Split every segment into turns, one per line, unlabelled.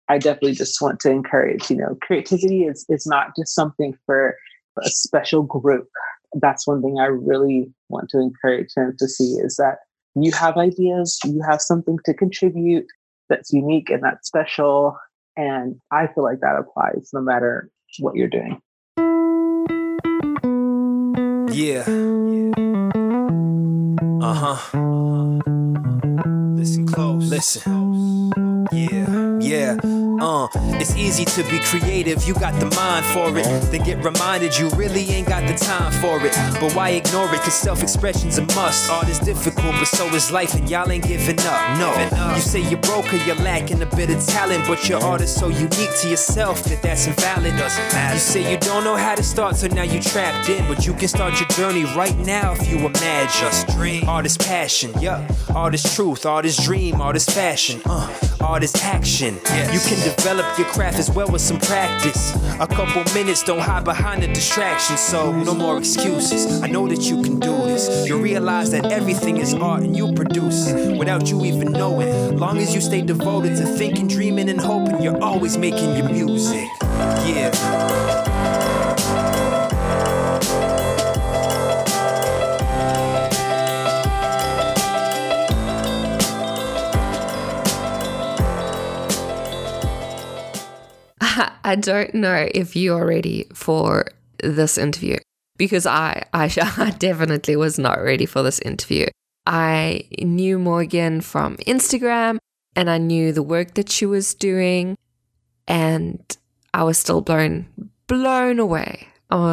I definitely just want to encourage, creativity is not just something for a special group. That's one thing I really want to encourage them to see is that you have ideas, you have something to contribute that's unique and that's special. And I feel like that applies no matter what you're doing.
Yeah. Listen close. Listen. Yeah. It's easy to be creative, you got the mind for it. Then get reminded you really ain't got the time for it. But why ignore it? Cause self-expression's a must. Art is difficult, but so is life, and y'all ain't giving up. No, you say you're broke or you're lacking a bit of talent, but your art is so unique to yourself that's invalid. You say you don't know how to start, so now you trapped in. But you can start your journey right now if you imagine. Just dream. Art is passion, art is truth, art is dream, art is fashion, art is action. Yes. You can develop your craft as well with some practice. A couple minutes, don't hide behind the distraction. So no more excuses, I know that you can do this. You realize that everything is art and you produce it without you even knowing. Long as you stay devoted to thinking, dreaming and hoping, you're always making your music. Yeah.
I don't know if you are ready for this interview because I definitely was not ready for this interview. I knew Morgan from Instagram and I knew the work that she was doing and I was still blown away.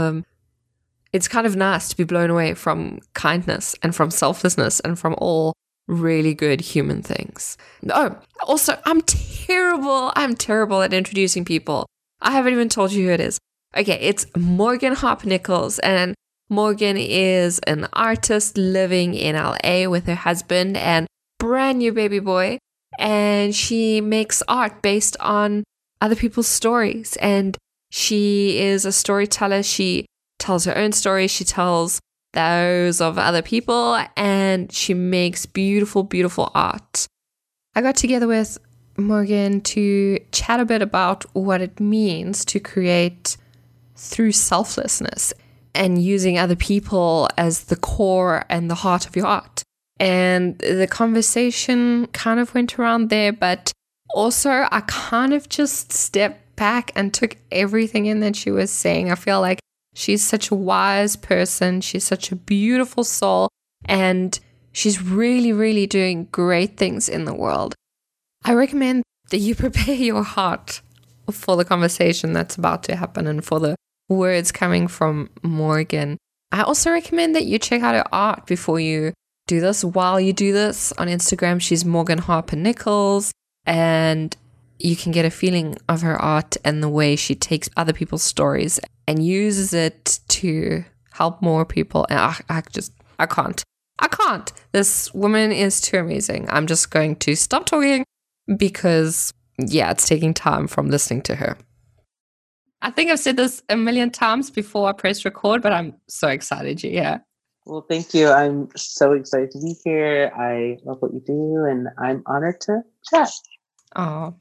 It's kind of nice to be blown away from kindness and from selflessness and from all really good human things. Oh, also, I'm terrible at introducing people. I haven't even told you who it is. Okay, it's Morgan Harper Nichols, and Morgan is an artist living in LA with her husband and brand new baby boy, and she makes art based on other people's stories, and she is a storyteller. She tells her own stories, she tells those of other people, and she makes beautiful, beautiful art. I got together with Morgan to chat a bit about what it means to create through selflessness and using other people as the core and the heart of your art. And the conversation kind of went around there, but also I kind of just stepped back and took everything in that she was saying. I feel like she's such a wise person. She's such a beautiful soul, and she's really, really doing great things in the world. I recommend that you prepare your heart for the conversation that's about to happen and for the words coming from Morgan. I also recommend that you check out her art before you do this. While you do this, on Instagram, she's Morgan Harper Nichols, and you can get a feeling of her art and the way she takes other people's stories and uses it to help more people. And I can't. This woman is too amazing. I'm just going to stop talking because, it's taking time from listening to her. I think I've said this a million times before I press record, but I'm so excited you're here.
Well, thank you. I'm so excited to be here. I love what you do, and I'm honored to chat.
Oh.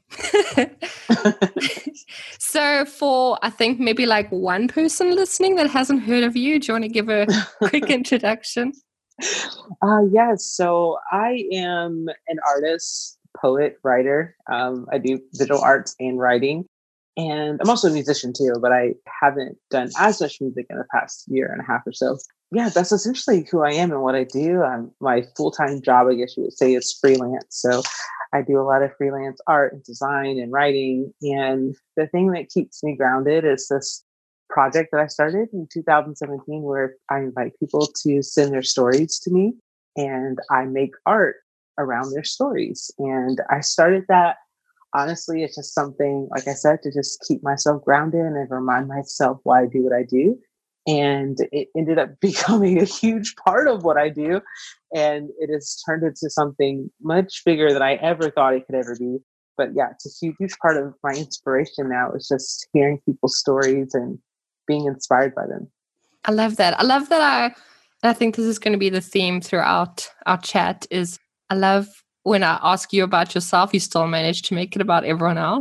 So for, I think, maybe like one person listening that hasn't heard of you, do you want to give a quick introduction?
Yes. So I am an artist, poet, writer. I do visual arts and writing. And I'm also a musician too, but I haven't done as much music in the past year and a half or so. Yeah, that's essentially who I am and what I do. My full-time job, I guess you would say, is freelance. So I do a lot of freelance art and design and writing. And the thing that keeps me grounded is this project that I started in 2017 where I invite people to send their stories to me and I make art around their stories. And I started that, honestly, it's just something, like I said, to just keep myself grounded and remind myself why I do what I do. And it ended up becoming a huge part of what I do. And it has turned into something much bigger than I ever thought it could ever be. But yeah, it's a huge part of my inspiration now is just hearing people's stories and being inspired by them.
I love that. I think this is going to be the theme throughout our chat is I love when I ask you about yourself, you still manage to make it about everyone else.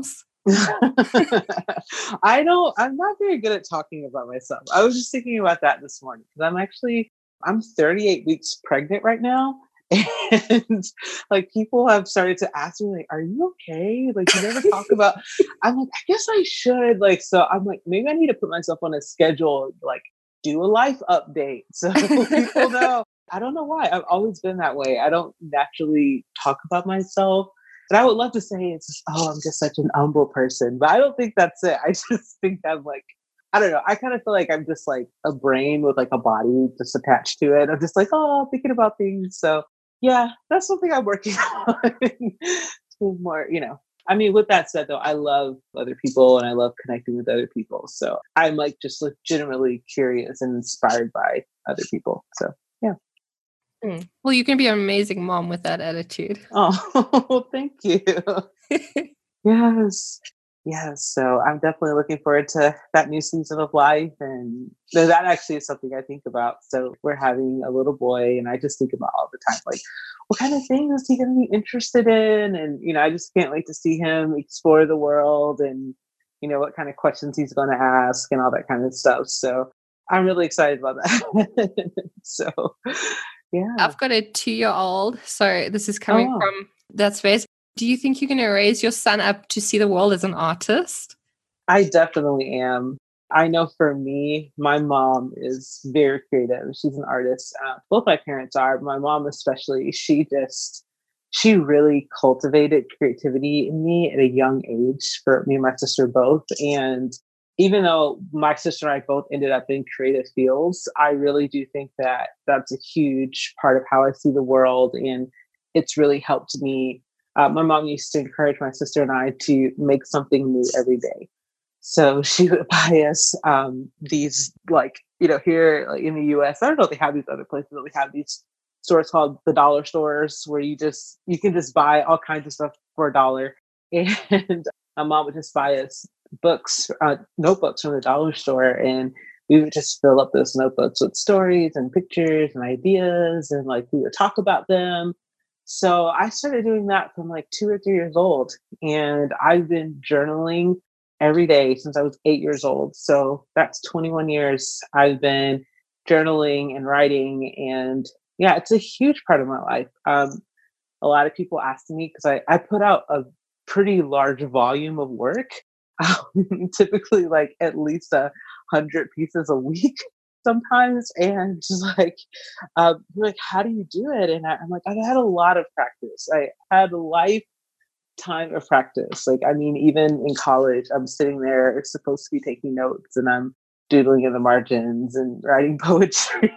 I'm not very good at talking about myself. I was just thinking about that this morning because I'm 38 weeks pregnant right now. And like people have started to ask me, like, are you okay? Like you never talk about I'm like, I guess I should. Like, so I'm like, maybe I need to put myself on a schedule, like do a life update so people know. I don't know why. I've always been that way. I don't naturally talk about myself. And I would love to say it's just, oh, I'm just such an humble person. But I don't think that's it. I just think I'm like, I don't know. I kind of feel like I'm just like a brain with like a body just attached to it. I'm just like, oh, thinking about things. So yeah, that's something I'm working on. To more, I mean, with that said, though, I love other people and I love connecting with other people. So I'm like just legitimately curious and inspired by other people. So yeah.
Well, you can be an amazing mom with that attitude.
Oh, thank you. Yes. Yes. So I'm definitely looking forward to that new season of life. And that actually is something I think about. So we're having a little boy, and I just think about all the time, like, what kind of things is he going to be interested in? And, I just can't wait to see him explore the world and, what kind of questions he's going to ask and all that kind of stuff. So I'm really excited about that. So, yeah.
I've got a 2-year-old. So this is coming from that space. Do you think you're going to raise your son up to see the world as an artist?
I definitely am. I know for me, my mom is very creative. She's an artist. Both my parents are. My mom especially, she really cultivated creativity in me at a young age for me and my sister both. And even though my sister and I both ended up in creative fields, I really do think that that's a huge part of how I see the world. And it's really helped me. My mom used to encourage my sister and I to make something new every day. So she would buy us these, like, here like in the US, I don't know if they have these other places, but we have these stores called the dollar stores where you can just buy all kinds of stuff for $1. And my mom would just buy us notebooks from the dollar store. And we would just fill up those notebooks with stories and pictures and ideas. And like, we would talk about them. So I started doing that from like 2 or 3 years old. And I've been journaling every day since I was 8 years old. So that's 21 years I've been journaling and writing. And yeah, it's a huge part of my life. A lot of people ask me because I put out a pretty large volume of work, typically like at least 100 pieces a week sometimes. And just like, like, how do you do it? And I'm like, I've had a lot of practice. I had a lifetime of practice. Like, I mean, even in college, I'm sitting there supposed to be taking notes and I'm doodling in the margins and writing poetry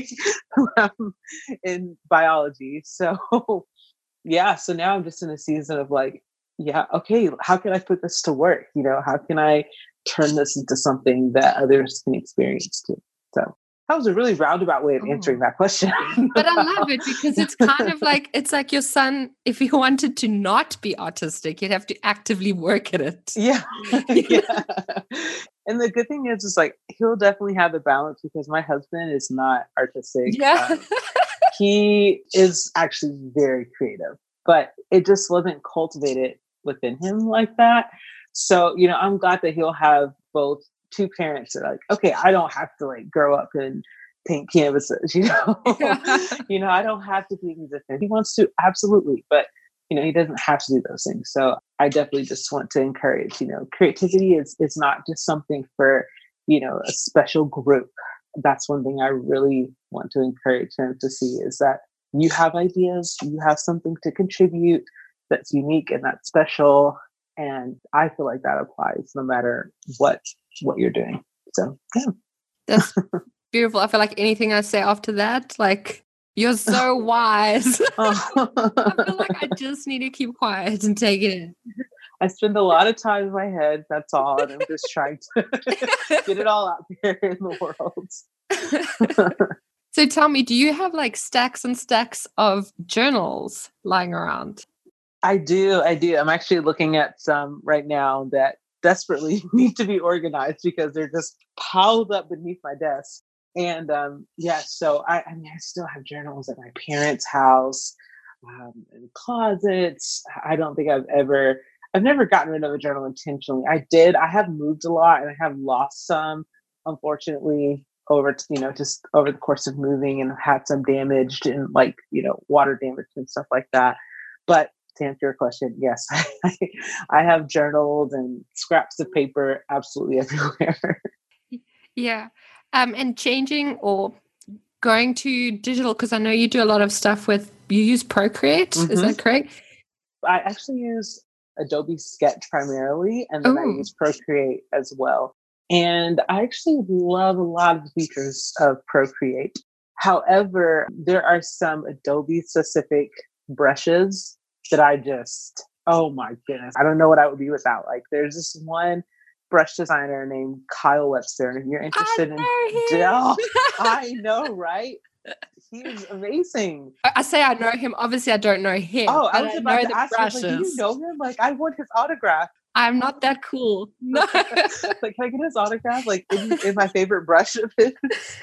in biology. So yeah, so now I'm just in a season of like, yeah, okay, how can I put this to work? How can I turn this into something that others can experience too? So that was a really roundabout way of answering that question.
But I love it because it's kind of like, it's like your son, if he wanted to not be autistic, you'd have to actively work at it.
Yeah. Yeah. And the good thing is like, he'll definitely have the balance because my husband is not artistic.
Yeah.
He is actually very creative, but it just wasn't cultivated within him like that. So, I'm glad that he'll have both two parents that are like, okay, I don't have to like grow up and paint canvases,
Yeah.
I don't have to be a musician. He wants to, absolutely, but he doesn't have to do those things. So I definitely just want to encourage, creativity is not just something for, a special group. That's one thing I really want to encourage him to see is that you have ideas, you have something to contribute that's unique and that's special. And I feel like that applies no matter what you're doing. So yeah.
That's beautiful. I feel like anything I say after that, like, you're so wise. I feel like I just need to keep quiet and take it in.
I spend a lot of time in my head, that's all, and I'm just trying to get it all out there in the world.
So tell me, do you have like stacks and stacks of journals lying around?
I do. I'm actually looking at some right now that desperately need to be organized because they're just piled up beneath my desk. And so I mean, I still have journals at my parents' house, in closets. I don't think I've ever I've never gotten rid of a journal intentionally. I have moved a lot and I have lost some, unfortunately, just over the course of moving, and had some damaged and like, water damage and stuff like that. But to answer your question, yes, I have journaled and scraps of paper absolutely everywhere.
Yeah. And changing or going to digital, because I know you do a lot of stuff you use Procreate. Is that correct?
I actually use Adobe Sketch primarily, and then I use Procreate as well. And I actually love a lot of the features of Procreate. However, there are some Adobe specific brushes that oh my goodness, I don't know what I would be without. Like, there's this one brush designer named Kyle Webster, and if you're interested I know, right? He is amazing.
I say I know him. Obviously, I don't know him.
Oh, I was about to ask you, like, do you know him? Like, I want his autograph.
I'm not that cool. No.
Like, can I get his autograph? Like, in my favorite brush of his.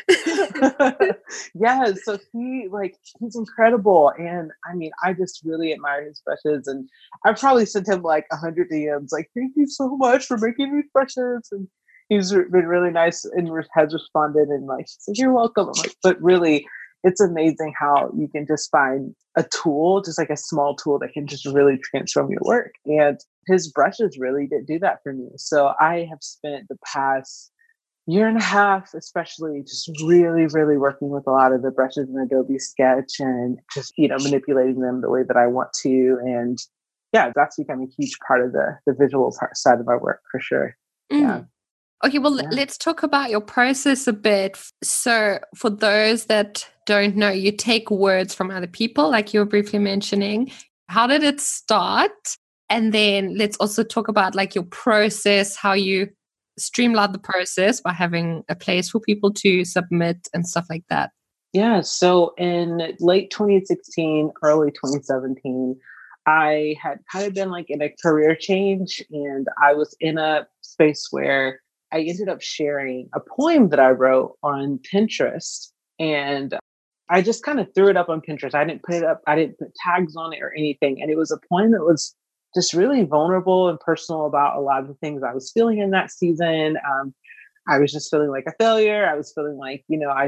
Yeah, so he's incredible. And I mean, I just really admire his brushes. And I've probably sent him like 100 DMs, like, thank you so much for making these brushes. And he's been really nice and has responded and like, you're welcome. I'm like, but really, it's amazing how you can just find a tool, just like a small tool that can just really transform your work. And his brushes really did do that for me. So I have spent the past year and a half, especially, just really, really working with a lot of the brushes in Adobe Sketch and just, manipulating them the way that I want to. And yeah, that's become a huge part of the visual side of my work for sure. Yeah.
Okay, well, let's talk about your process a bit. So for those that don't know, you take words from other people, like you were briefly mentioning. How did it start? And then let's also talk about like your process, how you streamline the process by having a place for people to submit and stuff like that.
Yeah, so in late 2016, early 2017, I had kind of been like in a career change, and I was in a space where I ended up sharing a poem that I wrote on Pinterest, and I just kind of threw it up on Pinterest. I didn't put it up, I didn't put tags on it or anything. And it was a poem that was just really vulnerable and personal about a lot of the things I was feeling in that season. I was just feeling like a failure. I was feeling like,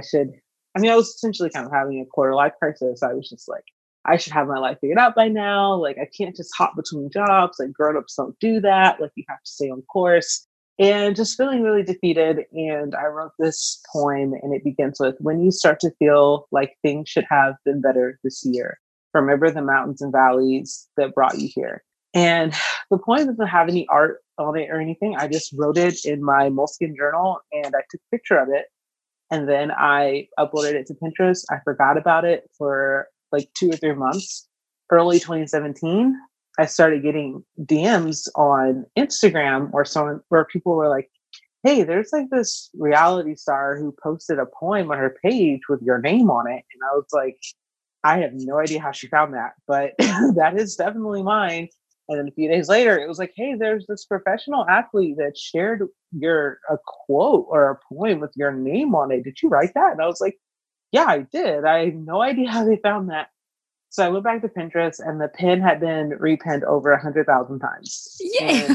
I was essentially kind of having a quarter life crisis. I was just like, I should have my life figured out by now. Like, I can't just hop between jobs. Like, grown-ups don't do that. Like, you have to stay on course. And just feeling really defeated. And I wrote this poem, and it begins with, when you start to feel like things should have been better this year, remember the mountains and valleys that brought you here. And the poem doesn't have any art on it or anything. I just wrote it in my Moleskine journal, and I took a picture of it. And then I uploaded it to Pinterest. I forgot about it for like 2 or 3 months. Early 2017, I started getting DMs on Instagram where people were like, hey, there's like this reality star who posted a poem on her page with your name on it. And I was like, I have no idea how she found that, but that is definitely mine. And then a few days later, it was like, hey, there's this professional athlete that shared a quote or a poem with your name on it. Did you write that? And I was like, yeah, I did. I have no idea how they found that. So I went back to Pinterest, and the pin had been repinned over 100,000 times.
Yeah.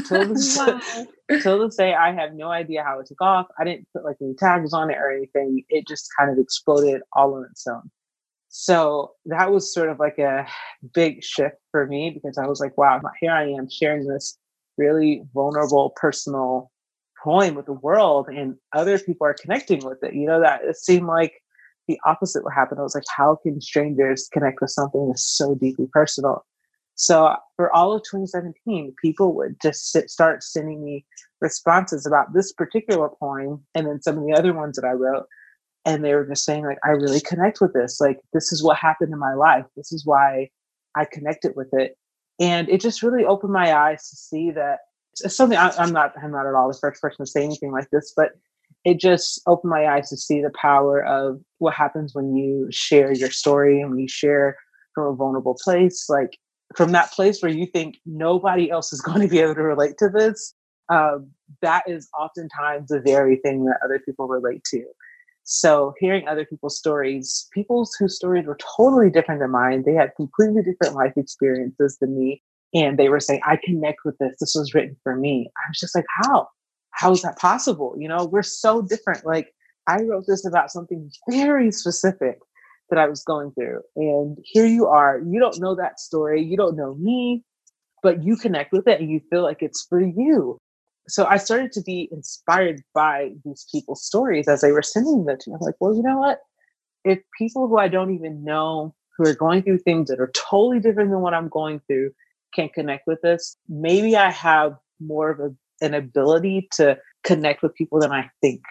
Till this day, I have no idea how it took off. I didn't put like any tags on it or anything. It just kind of exploded all on its own. So that was sort of like a big shift for me, because I was like, wow, here I am sharing this really vulnerable, personal poem with the world, and other people are connecting with it. That it seemed like the opposite would happen. I was like, how can strangers connect with something that's so deeply personal? So for all of 2017, people would just start sending me responses about this particular poem, and then some of the other ones that I wrote. And they were just saying, like, I really connect with this. Like, this is what happened in my life. This is why I connected with it. And it just really opened my eyes to see that it's something I'm not at all the first person to say anything like this, but it just opened my eyes to see the power of what happens when you share your story and when you share from a vulnerable place, like from that place where you think nobody else is going to be able to relate to this. That is oftentimes the very thing that other people relate to. So hearing other people's stories, people whose stories were totally different than mine, they had completely different life experiences than me. And they were saying, I connect with this. This was written for me. I was just like, how? How is that possible? You know, we're so different. Like, I wrote this about something very specific that I was going through. And here you are. You don't know that story. You don't know me, but you connect with it and you feel like it's for you. So I started to be inspired by these people's stories as they were sending them to me. I'm like, well, you know what? If people who I don't even know, who are going through things that are totally different than what I'm going through, can connect with this, maybe I have more of an ability to connect with people than I think.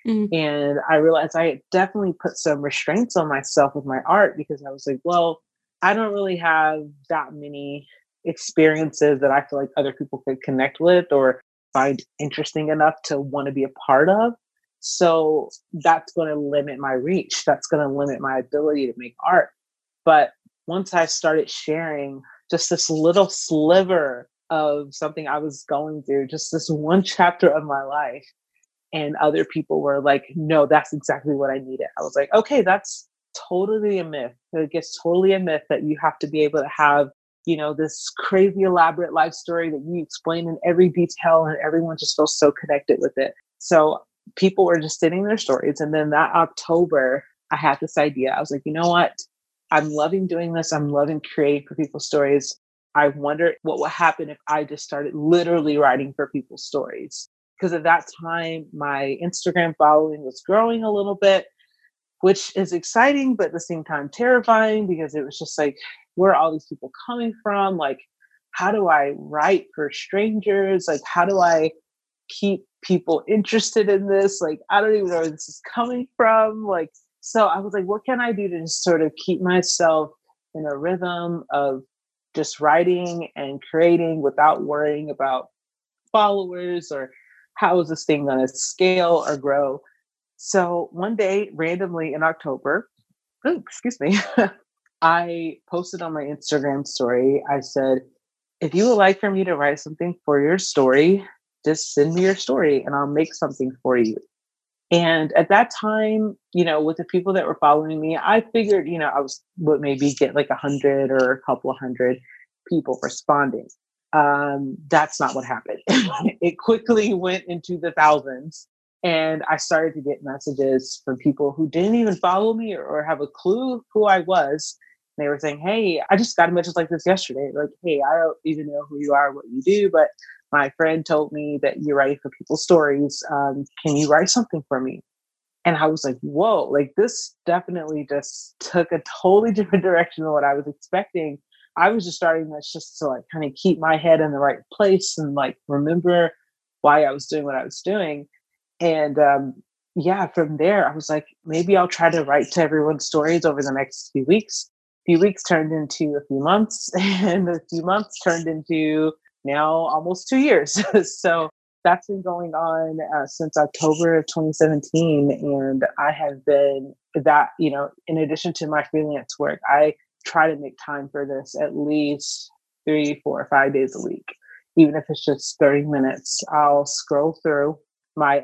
And I realized I had definitely put some restraints on myself with my art, because I was like, well, I don't really have that many experiences that I feel like other people could connect with or find interesting enough to want to be a part of. So that's going to limit my reach. That's going to limit my ability to make art. But once I started sharing just this little sliver of something I was going through, just this one chapter of my life, and other people were like, no, that's exactly what I needed. I was like, okay, that's totally a myth. It gets totally a myth that you have to be able to have, you know, this crazy elaborate life story that you explain in every detail and everyone just feels so connected with it. So people were just sending their stories. And then that October, I had this idea. I was like, you know what? I'm loving doing this. I'm loving creating for people's stories. I wonder what would happen if I just started literally writing for people's stories. Because at that time, my Instagram following was growing a little bit, which is exciting, but at the same time terrifying, because it was just like, where are all these people coming from? Like, how do I write for strangers? Like, how do I keep people interested in this? Like, I don't even know where this is coming from. Like, so I was like, what can I do to just sort of keep myself in a rhythm of just writing and creating without worrying about followers or how is this thing going to scale or grow? So one day, randomly in October, I posted on my Instagram story. I said, if you would like for me to write something for your story, just send me your story and I'll make something for you. And at that time, you know, with the people that were following me, I figured, you know, would maybe get like 100 or a couple of hundred people responding. That's not what happened. It quickly went into the thousands. And I started to get messages from people who didn't even follow me or have a clue who I was. They were saying, hey, I just got a message like this yesterday. Like, hey, I don't even know who you are, what you do, but my friend told me that you're writing for people's stories. Can you write something for me? And I was like, whoa, like this definitely just took a totally different direction than what I was expecting. I was just starting this just to like kind of keep my head in the right place and like remember why I was doing what I was doing. And yeah, from there, I was like, maybe I'll try to write to everyone's stories over the next few weeks. A few weeks turned into a few months, and a few months turned into now almost 2 years. So that's been going on since October of 2017. And I have been that, you know, in addition to my freelance work, I try to make time for this at least 3, 4, 5 days a week. Even if it's just 30 minutes, I'll scroll through my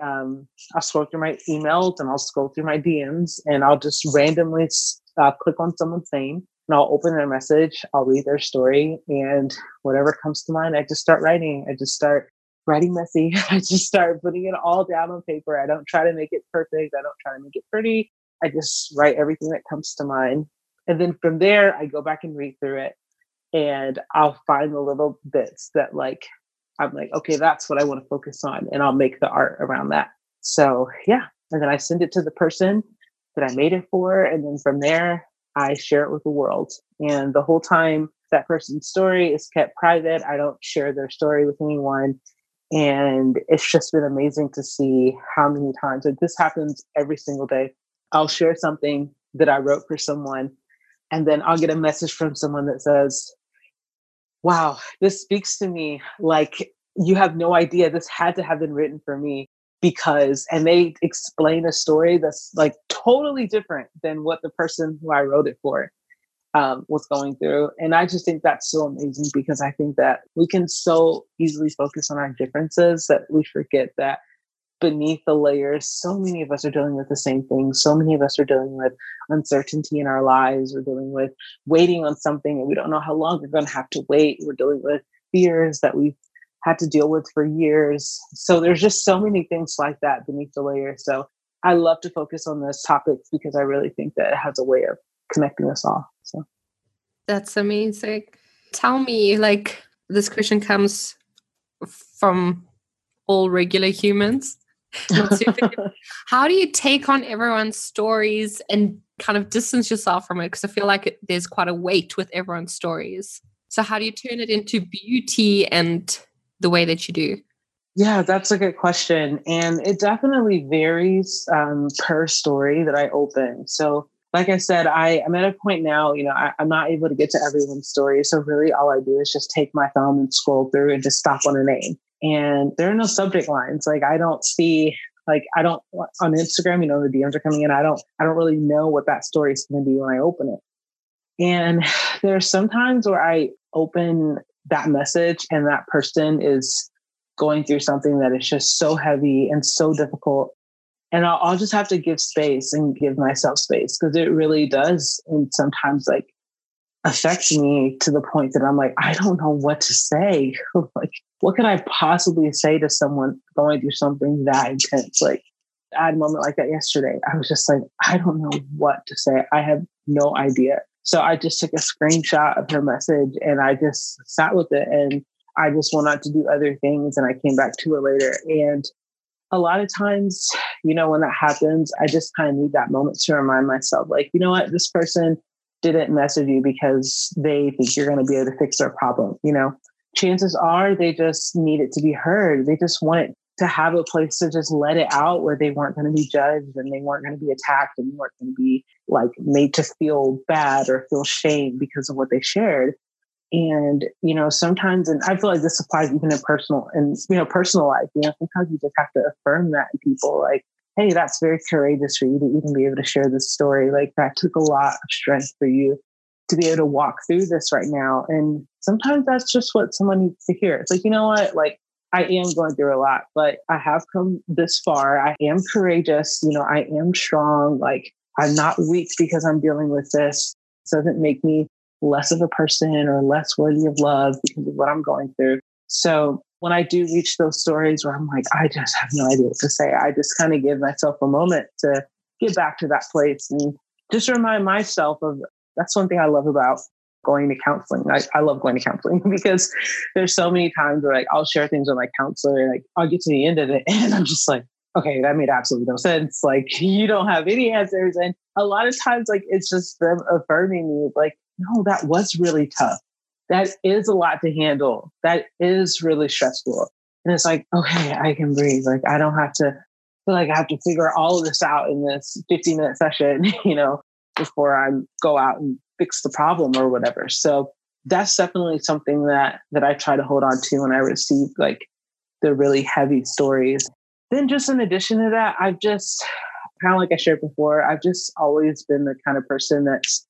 emails and I'll scroll through my DMs and I'll just randomly click on someone's name and I'll open their message. I'll read their story, and whatever comes to mind, I just start writing. I just start writing messy. I just start putting it all down on paper. I don't try to make it perfect. I don't try to make it pretty. I just write everything that comes to mind. And then from there, I go back and read through it and I'll find the little bits that like, I'm like, okay, that's what I want to focus on. And I'll make the art around that. So yeah. And then I send it to the person that I made it for. And then from there, I share it with the world. And the whole time that person's story is kept private. I don't share their story with anyone. And it's just been amazing to see how many times like this happens every single day. I'll share something that I wrote for someone, and then I'll get a message from someone that says, wow, this speaks to me. Like, you have no idea. This had to have been written for me because, and they explain a story that's like totally different than what the person who I wrote it for was going through. And I just think that's so amazing, because I think that we can so easily focus on our differences that we forget that beneath the layers, so many of us are dealing with the same thing. So many of us are dealing with uncertainty in our lives. We're dealing with waiting on something and we don't know how long we're going to have to wait. We're dealing with fears that we've had to deal with for years. So there's just so many things like that beneath the layers. So I love to focus on those topics because I really think that it has a way of connecting us all. So
that's amazing. Tell me, like, this question comes from all regular humans. Not super. How do you take on everyone's stories and kind of distance yourself from it? Because I feel like there's quite a weight with everyone's stories. So how do you turn it into beauty and the way that you do?
Yeah, that's a good question. And it definitely varies per story that I open. So like I said, I'm at a point now, I'm not able to get to everyone's story. So really all I do is just take my thumb and scroll through and just stop on a name. And there are no subject lines. Like I don't see, I don't on Instagram, the DMs are coming in. I don't really know what that story is going to be when I open it. And there's sometimes where I open that message and that person is going through something that is just so heavy and so difficult. And I'll just have to give space and give myself space because it really does. And sometimes affect me to the point that I'm like, I don't know what to say. Like, what could I possibly say to someone going through something that intense? Like, I had a moment like that yesterday. I was just like, I don't know what to say. I have no idea. So I just took a screenshot of her message and I just sat with it and I just went on to do other things and I came back to it later. And a lot of times, when that happens, I just kind of need that moment to remind myself, like, you know what, this person didn't message you because they think you're going to be able to fix their problem. Chances are they just need it to be heard. They just want to have a place to just let it out where they weren't going to be judged and they weren't going to be attacked and they weren't going to be made to feel bad or feel shame because of what they shared. And, sometimes, and I feel like this applies even in personal life, sometimes you just have to affirm that in people like, hey, that's very courageous for you to even be able to share this story. Like that took a lot of strength for you to be able to walk through this right now. And sometimes that's just what someone needs to hear. It's like, you know what, I am going through a lot, but I have come this far. I am courageous. I am strong. I'm not weak because I'm dealing with this. It doesn't make me less of a person or less worthy of love because of what I'm going through. So when I do reach those stories where I'm like, I just have no idea what to say, I just kind of give myself a moment to get back to that place and just remind myself of, that's one thing I love about going to counseling. I love going to counseling because there's so many times where I'll share things with my counselor and I'll get to the end of it and I'm just like, okay, that made absolutely no sense. You don't have any answers. And a lot of times it's just them affirming me no, that was really tough. That is a lot to handle. That is really stressful. And it's like, okay, I can breathe. I don't have to feel like I have to figure all of this out in this 15-minute session, before I go out and fix the problem or whatever. So that's definitely something that I try to hold on to when I receive the really heavy stories. Then just in addition to that, I've just kind of like I shared before, I've just always been the kind of person that's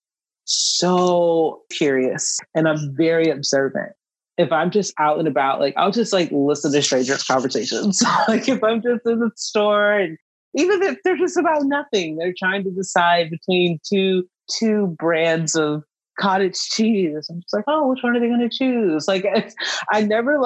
so curious and I'm very observant. If I'm just out and about, I'll just listen to strangers' conversations. If I'm just in the store and even if they're just about nothing, they're trying to decide between two brands of cottage cheese. I'm just like, oh, which one are they going to choose? I never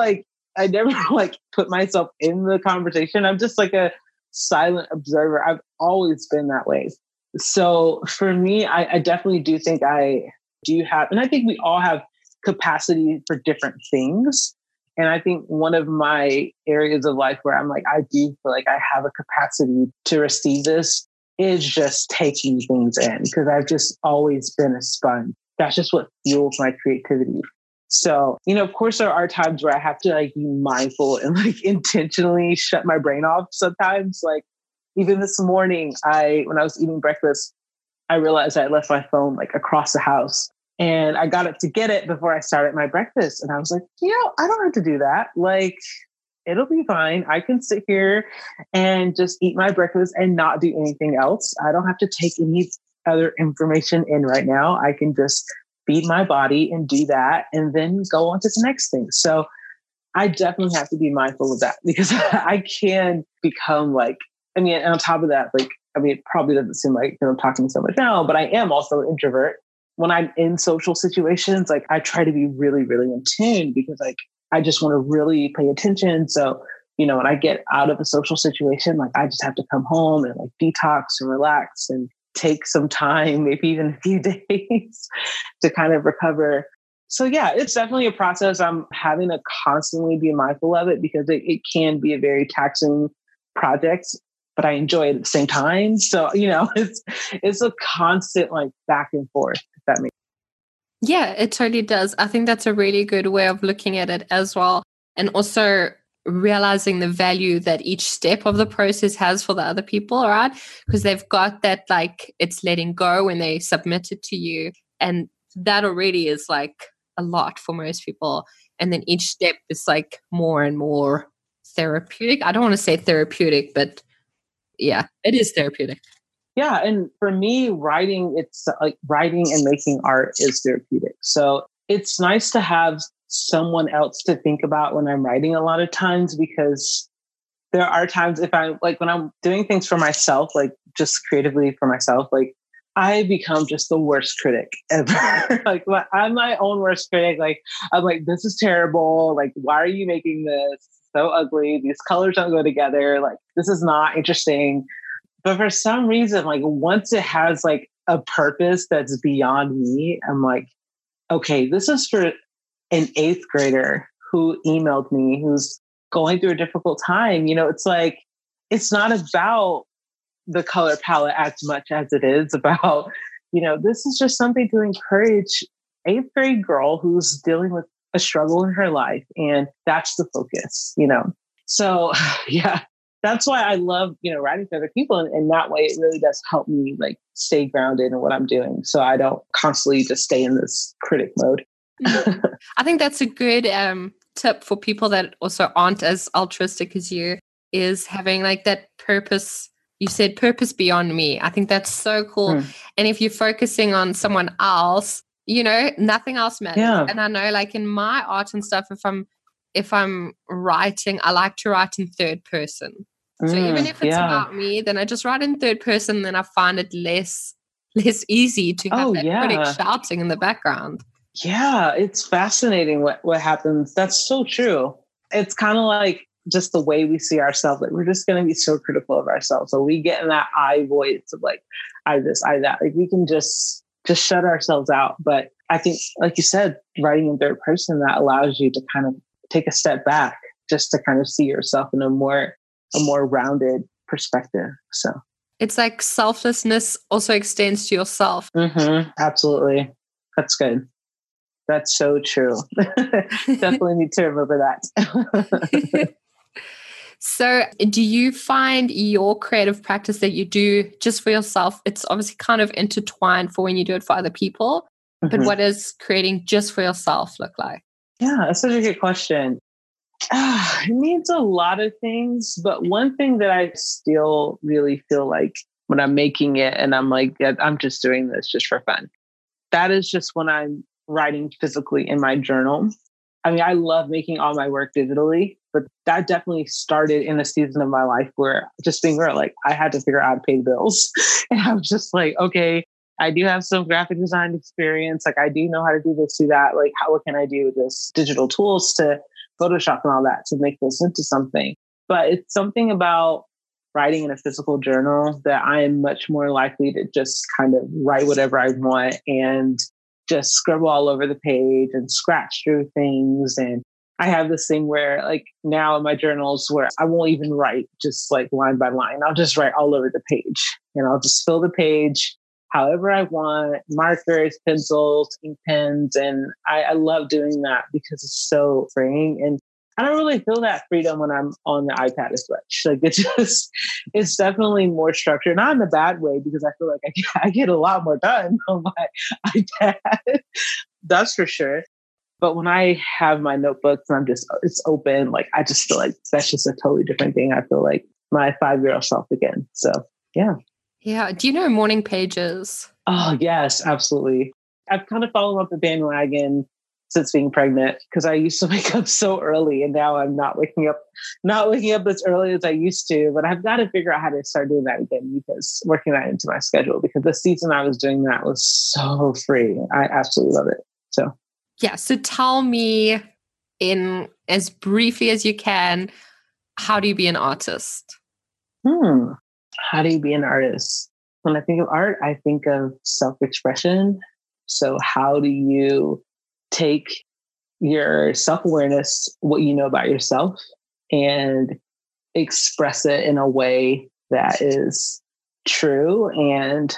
put myself in the conversation. I'm just a silent observer. I've always been that way. So for me, I definitely do think I do have, and I think we all have capacity for different things. And I think one of my areas of life where I'm I do feel like I have a capacity to receive this is just taking things in because I've just always been a sponge. That's just what fuels my creativity. So, of course, there are times where I have to be mindful and intentionally shut my brain off sometimes. Even this morning, when I was eating breakfast, I realized I left my phone across the house and I got up to get it before I started my breakfast. And I was like, I don't have to do that. It'll be fine. I can sit here and just eat my breakfast and not do anything else. I don't have to take any other information in right now. I can just feed my body and do that and then go on to the next thing. So I definitely have to be mindful of that because I can become like, I mean, and on top of that, like, I mean, it probably doesn't seem like I'm talking so much now, but I am also an introvert. When I'm in social situations, like I try to be really, really in tune because like, I just want to really pay attention. So, you know, when I get out of a social situation, like I just have to come home and like detox and relax and take some time, maybe even a few days to kind of recover. So yeah, it's definitely a process. I'm having to constantly be mindful of it because it can be a very taxing project, but I enjoy it at the same time. So, you know, it's a constant like back and forth, if that makes sense.
Yeah, it totally does. I think that's a really good way of looking at it as well. And also realizing the value that each step of the process has for the other people, right? Because they've got that, like, it's letting go when they submit it to you. And that already is like a lot for most people. And then each step is like more and more therapeutic. I don't want to say therapeutic, but yeah, it is therapeutic.
Yeah. And for me, writing, it's like writing and making art is therapeutic. So it's nice to have someone else to think about when I'm writing a lot of times, because there are times if I like when I'm doing things for myself, like just creatively for myself, like I become just the worst critic ever. Like I'm my own worst critic. Like I'm like, this is terrible. Like, why are you making this so ugly? These colors don't go together. Like, this is not interesting. But for some reason, like once it has like a purpose that's beyond me, I'm like, okay, this is for an 8th grader who emailed me, who's going through a difficult time. You know, it's like, it's not about the color palette as much as it is about, you know, this is just something to encourage 8th grade girl who's dealing with a struggle in her life. And that's the focus, you know? So yeah, that's why I love, you know, writing for other people. And that way it really does help me like stay grounded in what I'm doing. So I don't constantly just stay in this critic mode.
I think that's a good tip for people that also aren't as altruistic as you, is having like that purpose. You said purpose beyond me. I think that's so cool. And if you're focusing on someone else, you know, nothing else matters.
Yeah.
And I know like in my art and stuff, if I'm writing, I like to write in third person. So even if it's about me, then I just write in third person, then I find it less easy to have that critic shouting in the background.
Yeah, it's fascinating what happens. That's so true. It's kind of like just the way we see ourselves. Like we're just going to be so critical of ourselves. So we get in that I voice of like, I this, I that. Like we can just shut ourselves out. But I think, like you said, writing in third person, that allows you to kind of take a step back just to kind of see yourself in a more rounded perspective. So
it's like selflessness also extends to yourself.
Absolutely. That's good. That's so true. Definitely need to remember that.
So do you find your creative practice that you do just for yourself, it's obviously kind of intertwined for when you do it for other people, but what does creating just for yourself look like?
Yeah, that's such a good question. It means a lot of things, but one thing that I still really feel like when I'm making it and I'm like, I'm just doing this just for fun. That is just when I'm writing physically in my journal. I mean, I love making all my work digitally, but that definitely started in a season of my life where just being real, like I had to figure out how to pay the bills. And I was just like, okay, I do have some graphic design experience. Like I do know how to do this, do that. Like what can I do with this digital tools to Photoshop and all that to make this into something? But it's something about writing in a physical journal that I am much more likely to just kind of write whatever I want and just scribble all over the page and scratch through things. And I have this thing where like now in my journals where I won't even write just like line by line. I'll just write all over the page and I'll just fill the page however I want, markers, pencils, ink pens. And I love doing that because it's so freeing. And I don't really feel that freedom when I'm on the iPad as much. Like it's definitely more structured, not in a bad way, because I feel like I get a lot more done on my iPad. That's for sure. But when I have my notebooks and it's open, like I just feel like that's just a totally different thing. I feel like my 5-year-old self again. So yeah.
Yeah. Do you know Morning Pages?
Oh yes, absolutely. I've kind of fallen off the bandwagon since being pregnant, because I used to wake up so early, and now I'm not waking up as early as I used to. But I've got to figure out how to start doing that again, because working that into my schedule, because the season I was doing that was so free. I absolutely love it. So
yeah. So tell me in as briefly as you can, how do you be an artist?
How do you be an artist? When I think of art, I think of self-expression. So how do you take your self-awareness, what you know about yourself, and express it in a way that is true and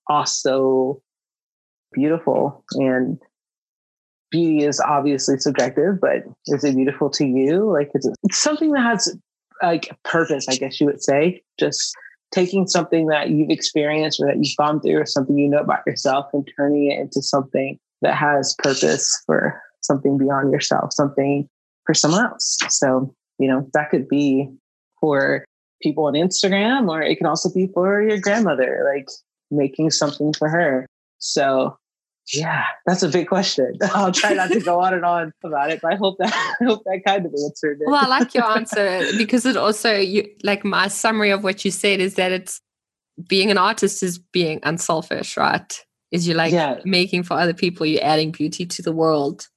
also beautiful? And beauty is obviously subjective, but is it beautiful to you? Like, it's something that has like purpose, I guess you would say. Just taking something that you've experienced or that you've gone through or something you know about yourself and turning it into something that has purpose for something beyond yourself, something for someone else. So, that could be for people on Instagram, or it can also be for your grandmother, like making something for her. So yeah, that's a big question. I'll try not to go on and on about it, but I hope that kind of answered it.
Well, I like your answer, because it also, like, my summary of what you said is that it's being an artist is being unselfish, right? Is you making for other people, you're adding beauty to the world.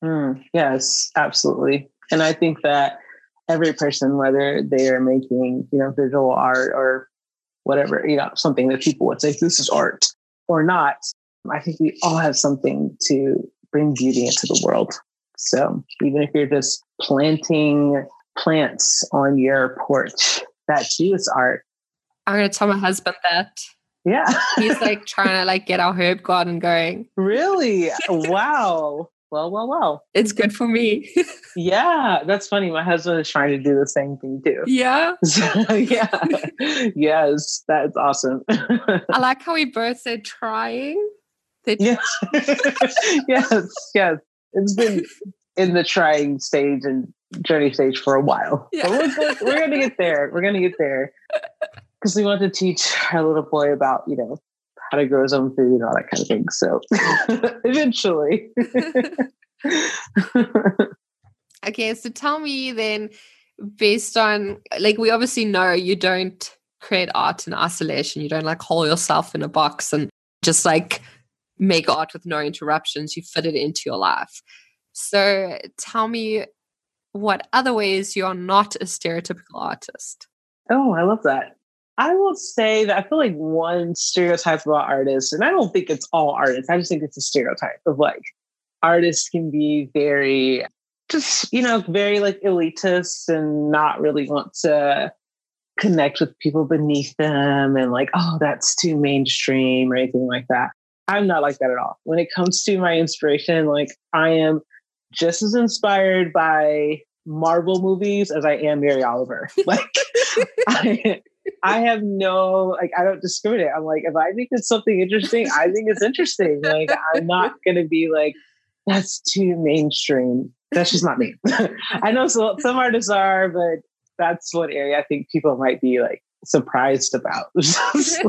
Yes, absolutely. And I think that every person, whether they are making, visual art or whatever, something that people would say this is art or not, I think we all have something to bring beauty into the world. So even if you're just planting plants on your porch, that too is art.
I'm going to tell my husband that.
Yeah.
He's like trying to get our herb garden going.
Really? Wow. Well.
It's good for me.
Yeah, that's funny. My husband is trying to do the same thing too.
Yeah.
So, yeah. Yes, that's awesome.
I like how we both said trying.
Yes. Yes. It's been in the trying stage and journey stage for a while. Yeah. But we're going to get there. We're going to get there. Because we want to teach our little boy about, how to grow his own food and all that kind of thing. So eventually.
Okay, so tell me then, based on, we obviously know you don't create art in isolation. You don't hole yourself in a box and just make art with no interruptions. You fit it into your life. So tell me what other ways you're not a stereotypical artist.
Oh, I love that. I will say that I feel like one stereotype about artists, and I don't think it's all artists, I just think it's a stereotype of artists can be very, just, very elitist and not really want to connect with people beneath them and oh, that's too mainstream or anything like that. I'm not like that at all. When it comes to my inspiration, I am just as inspired by Marvel movies as I am Mary Oliver. I have no, I don't discriminate. I'm if I think it's something interesting, I think it's interesting. I'm not going to be that's too mainstream. That's just not me. I know some artists are, but that's one area I think people might be surprised about. It's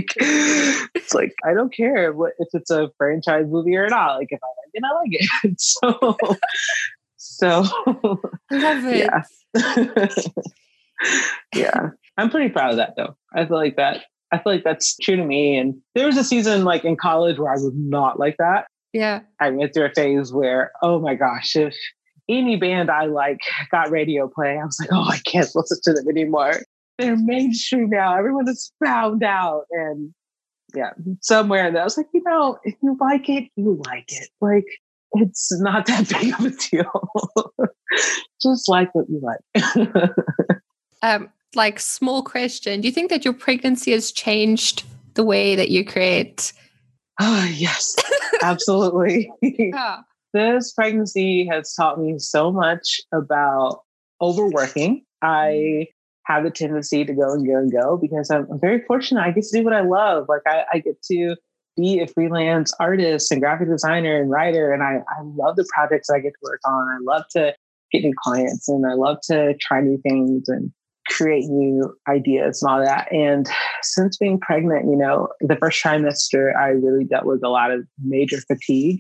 I don't care if it's a franchise movie or not. If I like it, I like it. So
love it.
Yeah. Yeah. I'm pretty proud of that though. I feel like that's true to me. And there was a season in college where I was not like that.
Yeah.
I went through a phase where, oh my gosh, if any band I got radio play, I was oh, I can't listen to them anymore. They're mainstream now. Everyone is found out. And yeah, somewhere in there, I was if you like it, you like it. It's not that big of a deal. Just like what you
like. Small question. Do you think that your pregnancy has changed the way that you create?
Oh, yes, absolutely.
Yeah.
This pregnancy has taught me so much about overworking. I have a tendency to go and go and go because I'm very fortunate. I get to do what I love. I get to be a freelance artist and graphic designer and writer. And I love the projects I get to work on. I love to get new clients and I love to try new things and create new ideas and all that. And since being pregnant, the first trimester, I really dealt with a lot of major fatigue.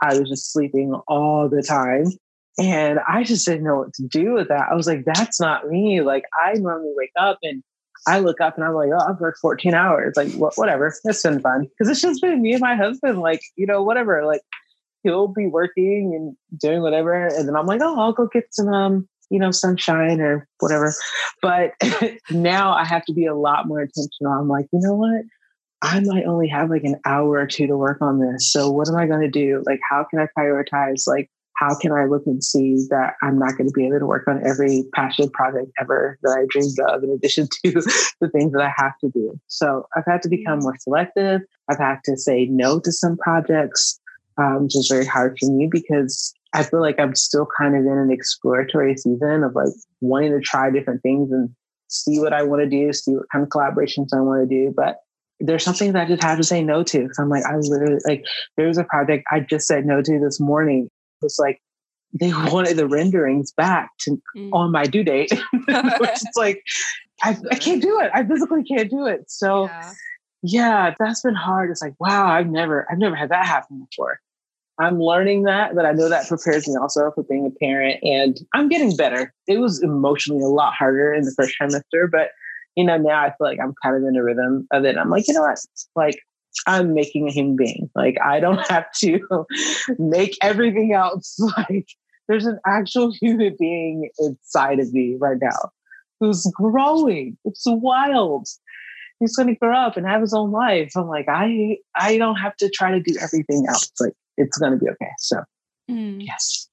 I was just sleeping all the time. And I just didn't know what to do with that. I was like, that's not me. Like, I normally wake up and I look up and I'm like, oh, I've worked 14 hours. Like, whatever. It's been fun. Because it's just been me and my husband, like, whatever. Like, he'll be working and doing whatever. And then I'm like, oh, I'll go get some, sunshine or whatever. But now I have to be a lot more intentional. I'm like, you know what? I might only have like an hour or two to work on this. So what am I going to do? Like, how can I prioritize? Like, how can I look and see that I'm not going to be able to work on every passion project ever that I dreamed of, in addition to the things that I have to do? So I've had to become more selective. I've had to say no to some projects, which is very hard for me because I feel like I'm still kind of in an exploratory season of like wanting to try different things and see what I want to do, see what kind of collaborations I want to do. But there's something that I just have to say no to. Cause I'm like, I literally, like, there's a project I just said no to this morning. It's like, they wanted the renderings back to on my due date, which is like, I can't do it. I physically can't do it. So yeah, that's been hard. It's like, wow, I've never had that happen before. I'm learning that, but I know that prepares me also for being a parent, and I'm getting better. It was emotionally a lot harder in the first trimester, but now I feel like I'm kind of in a rhythm of it. I'm like, you know what? Like, I'm making a human being. Like, I don't have to make everything else. Like, there's an actual human being inside of me right now who's growing. It's wild. He's going to grow up and have his own life. I'm like, I don't have to try to do everything else. Like, it's going to be okay. So yes,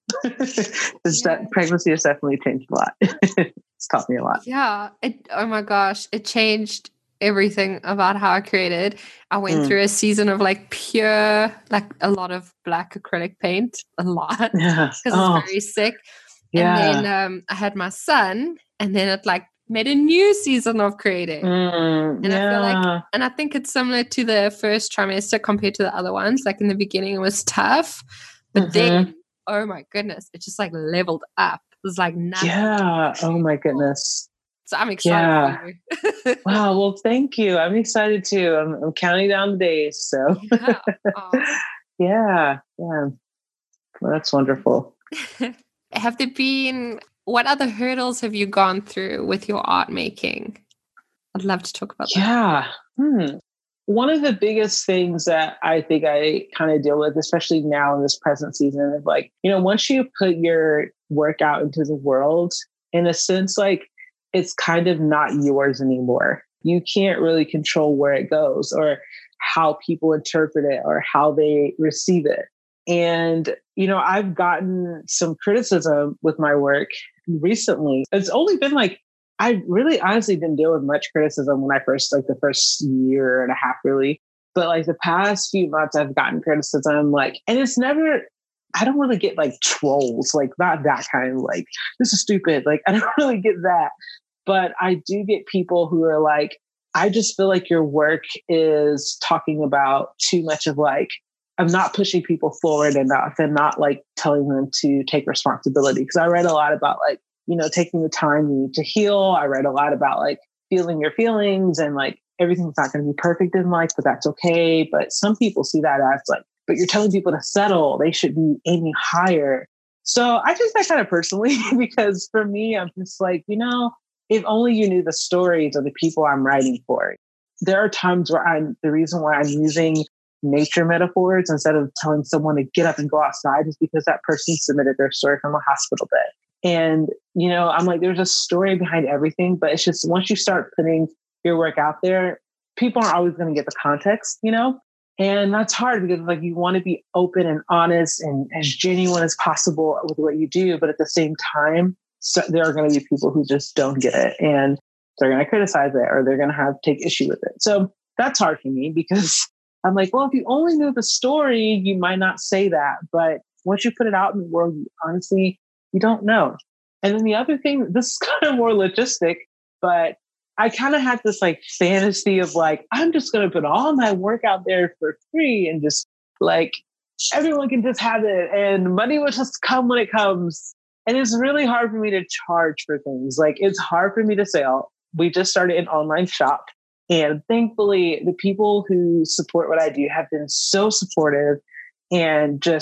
that pregnancy has definitely changed a lot. It's taught me a lot.
Yeah. Oh my gosh. It changed everything about how I created. I went through a season of like pure, like a lot of black acrylic paint, a lot, because it's very sick. Yeah. And then I had my son, and then it like made a new season of creating. And I feel like, and I think it's similar to the first trimester compared to the other ones. Like in the beginning, it was tough, but then, oh my goodness, it just like leveled up. It was like nothing.
Yeah. Oh my goodness.
So I'm excited for you.
Wow. Well, thank you. I'm excited too. I'm counting down the days. So yeah. Well, that's wonderful.
Have there been, what other hurdles have you gone through with your art making? I'd love to talk about that.
Yeah. One of the biggest things that I think I kind of deal with, especially now in this present season, is like, once you put your work out into the world, in a sense, like, it's kind of not yours anymore. You can't really control where it goes or how people interpret it or how they receive it. And, I've gotten some criticism with my work recently. It's only been like, I really honestly didn't deal with much criticism when I first, like the first year and a half, really. But like the past few months, I've gotten criticism, like, and it's never, I don't really get like trolls, like not that kind of like, this is stupid. Like, I don't really get that. But I do get people who are like, I just feel like your work is talking about too much of like, I'm not pushing people forward enough and not like telling them to take responsibility. Because I read a lot about like, taking the time you need to heal. I read a lot about like feeling your feelings and like everything's not going to be perfect in life, but that's okay. But some people see that as like, but you're telling people to settle. They should be aiming higher. So I take that kind of personally because for me, I'm just like, if only you knew the stories of the people I'm writing for. There are times where the reason why I'm using nature metaphors instead of telling someone to get up and go outside is because that person submitted their story from a hospital bed. And, I'm like, there's a story behind everything, but it's just once you start putting your work out there, people aren't always going to get the context, and that's hard because like you want to be open and honest and as genuine as possible with what you do. But at the same time, there are going to be people who just don't get it and they're going to criticize it or they're going to take issue with it. So that's hard for me because I'm like, well, if you only knew the story, you might not say that. But once you put it out in the world, honestly, you don't know. And then the other thing, this is kind of more logistic, but I kind of had this like fantasy of like, I'm just going to put all my work out there for free and just like everyone can just have it and money will just come when it comes. And it's really hard for me to charge for things. Like it's hard for me to sell. We just started an online shop. And thankfully, the people who support what I do have been so supportive and just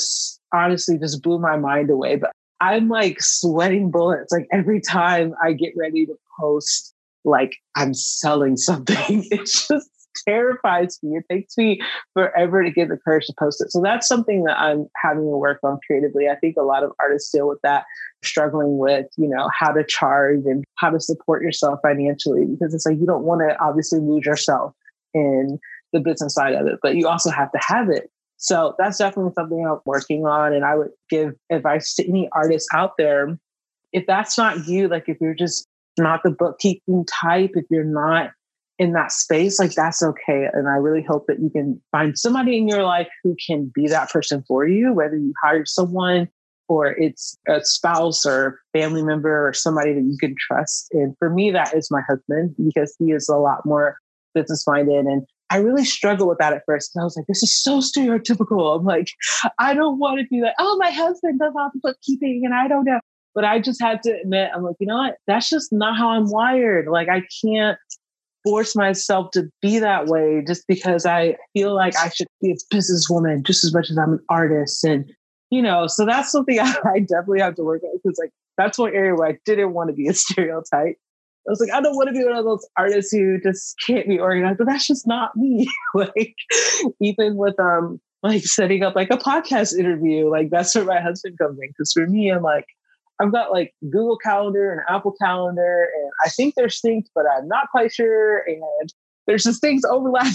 honestly just blew my mind away. But I'm like sweating bullets like every time I get ready to post, like I'm selling something. It just terrifies me. It takes me forever to get the courage to post it. So that's something that I'm having to work on creatively. I think a lot of artists deal with that, struggling with, how to charge and how to support yourself financially, because it's like you don't want to obviously lose yourself in the business side of it, but you also have to have it. So that's definitely something I'm working on. And I would give advice to any artist out there. If that's not you, like if you're just not the bookkeeping type, if you're not in that space, like that's okay. And I really hope that you can find somebody in your life who can be that person for you, whether you hire someone or it's a spouse or family member or somebody that you can trust. And for me, that is my husband, because he is a lot more business minded. And I really struggled with that at first. I was like, this is so stereotypical. I'm like, I don't want to be like, oh, my husband does all the bookkeeping and I don't know. But I just had to admit, I'm like, you know what? That's just not how I'm wired. Like, I can't force myself to be that way just because I feel like I should be a businesswoman just as much as I'm an artist. And, so that's something I definitely have to work on, because like, that's one area where I didn't want to be a stereotype. I was like, I don't want to be one of those artists who just can't be organized, but that's just not me. Like, even with like setting up like a podcast interview, like that's where my husband comes in. Because for me, I'm like, I've got like Google Calendar and Apple Calendar, and I think they're synced, but I'm not quite sure. And there's just things overlapping.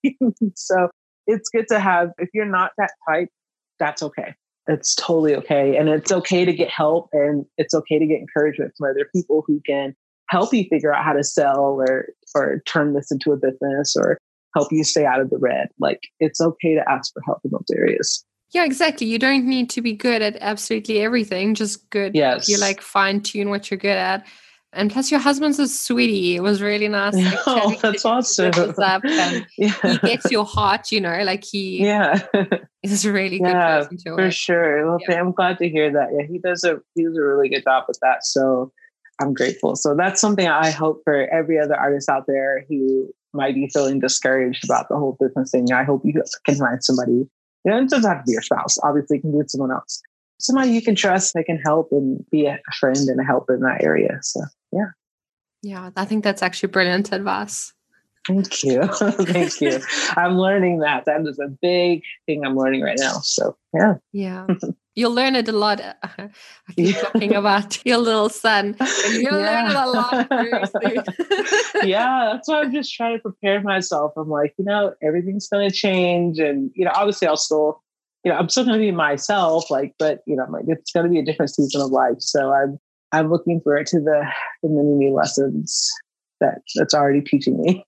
So it's good to have, if you're not that type, that's okay. It's totally okay. And it's okay to get help, and it's okay to get encouragement from other people who can help you figure out how to sell or turn this into a business or help you stay out of the red. Like, it's okay to ask for help in those areas.
Yeah, exactly. You don't need to be good at absolutely everything. Just good.
Yes.
You like fine tune what you're good at. And plus your husband's a sweetie. It was really nice. Like,
oh, that's awesome.
And he gets your heart, like he is a really good person to work.
For sure. Well, I'm glad to hear that. Yeah, he does a really good job with that. So I'm grateful. So that's something I hope for every other artist out there who might be feeling discouraged about the whole business thing. I hope you can find somebody. It doesn't have to be your spouse. Obviously, it can be with someone else. Somebody you can trust that can help and be a friend and a help in that area. So, yeah.
Yeah, I think that's actually brilliant advice.
Thank you. Thank you. I'm learning that. That is a big thing I'm learning right now. So, yeah.
Yeah. You'll learn it a lot. I keep talking about your little son. You'll learn it a lot very soon.
Yeah, that's why I'm just trying to prepare myself. I'm like, everything's going to change. And, obviously I'll still, I'm still going to be myself, like, but, I'm like, it's going to be a different season of life. So I'm looking forward to the many new lessons that's already teaching me.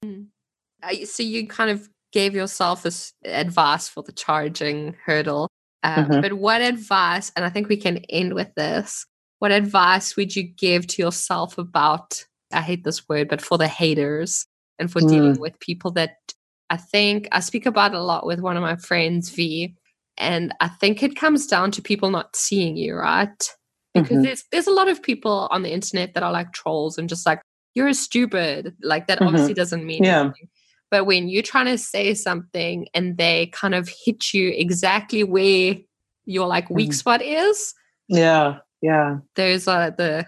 So you kind of gave yourself this advice for the charging hurdle. But what advice, and I think we can end with this, what advice would you give to yourself about, I hate this word, but for the haters and for dealing with people that I think I speak about a lot with one of my friends, V, and I think it comes down to people not seeing you, right? Because there's a lot of people on the internet that are like trolls and just like, you're stupid. Like that obviously doesn't mean anything. But when you're trying to say something and they kind of hit you exactly where your like weak spot is.
Yeah.
Those are the.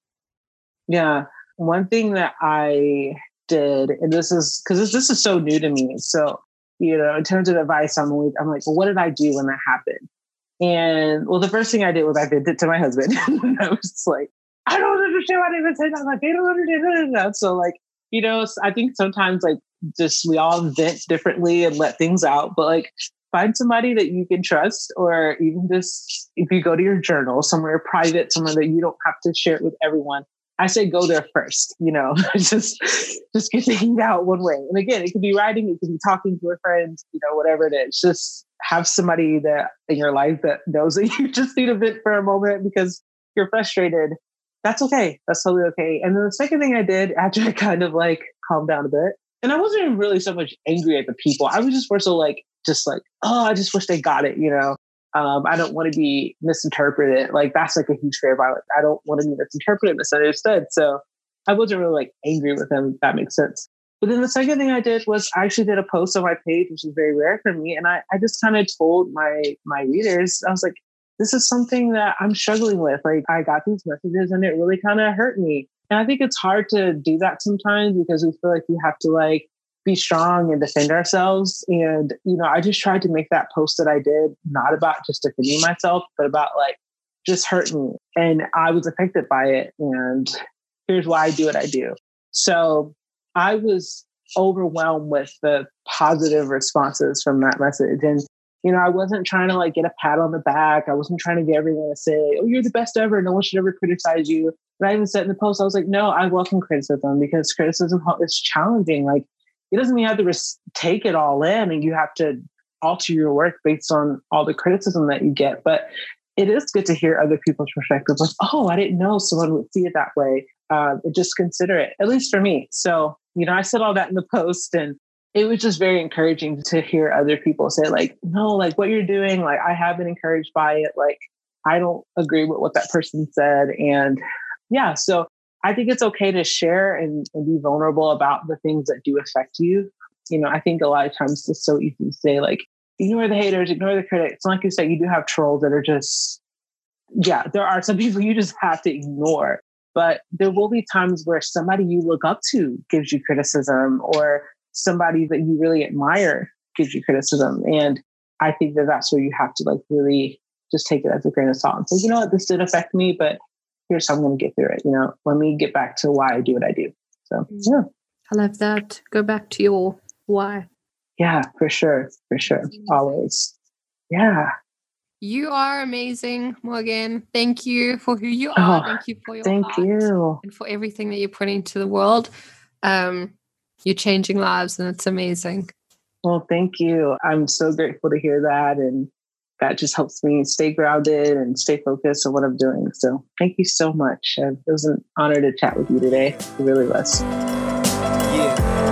Yeah. One thing that I did, and this is because this is so new to me. So, in terms of advice, I'm like, well, what did I do when that happened? And well, the first thing I did was I did it to my husband. And I was just like, I don't understand why they even say that. Like, they don't understand that. So like, I think sometimes like just we all vent differently and let things out, but like find somebody that you can trust, or even just if you go to your journal somewhere private, somewhere that you don't have to share it with everyone. I say go there first, just get the heat out one way. And again, it could be writing, it could be talking to a friend, whatever it is. Just have somebody that in your life that knows that you just need a vent for a moment because you're frustrated. That's okay. That's totally okay. And then the second thing I did after I kind of like calmed down a bit, and I wasn't even really so much angry at the people. I was just more so like, oh, I just wish they got it, I don't want to be misinterpreted. Like that's like a huge fear of violence. I don't want to be misinterpreted, misunderstood. So I wasn't really like angry with them, if that makes sense. But then the second thing I did was I actually did a post on my page, which is very rare for me. And I just kind of told my readers, I was like, this is something that I'm struggling with. Like, I got these messages and it really kind of hurt me. And I think it's hard to do that sometimes because we feel like we have to like be strong and defend ourselves. And, you know, I just tried to make that post that I did not about just defending myself, but about like just hurt me. And I was affected by it. And here's why I do what I do. So I was overwhelmed with the positive responses from that message. And, you know, I wasn't trying to like get a pat on the back. I wasn't trying to get everyone to say, oh, you're the best ever. No one should ever criticize you. And I even said in the post, I was like, no, I welcome criticism because criticism is challenging. Like, it doesn't mean you have to take it all in and you have to alter your work based on all the criticism that you get. But it is good to hear other people's perspectives. Like, oh, I didn't know someone would see it that way. Just consider it, at least for me. So, you know, I said all that in the post and it was just very encouraging to hear other people say like, no, like what you're doing, like I have been encouraged by it. Like, I don't agree with what that person said. And yeah, so I think it's okay to share and be vulnerable about the things that do affect you. You know, I think a lot of times it's so easy to say like, ignore the haters, ignore the critics. And like you said, you do have trolls that are just, yeah, there are some people you just have to ignore. But there will be times where somebody you look up to gives you criticism or somebody that you really admire gives you criticism. And I think that that's where you have to like really just take it as a grain of salt and say, you know what, this did affect me, but here's how I'm going to get through it. You know, let me get back to why I do what I do. So, yeah.
I love that. Go back to your why.
Yeah, for sure. For sure. Always. Yeah.
You are amazing, Morgan. Thank you for who you are. Thank you for your heart and for everything that you put into the world. You're changing lives and it's amazing.
Well, thank you. I'm so grateful to hear that. And that just helps me stay grounded and stay focused on what I'm doing. So thank you so much. It was an honor to chat with you today. It really was.
Yeah.